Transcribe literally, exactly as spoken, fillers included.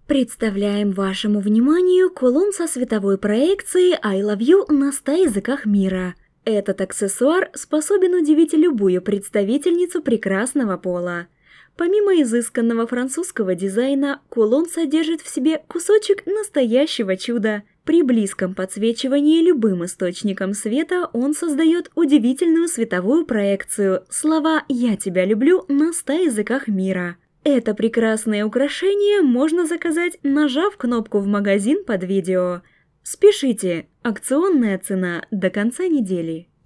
Представляем вашему вниманию кулон со световой проекцией I Love You на ста языках мира. Этот аксессуар способен удивить любую представительницу прекрасного пола. Помимо изысканного французского дизайна, кулон содержит в себе кусочек настоящего чуда. При близком подсвечивании любым источником света он создает удивительную световую проекцию слова «Я тебя люблю» на ста языках мира. Это прекрасное украшение можно заказать, нажав кнопку в магазин под видео. Спешите, акционная цена до конца недели.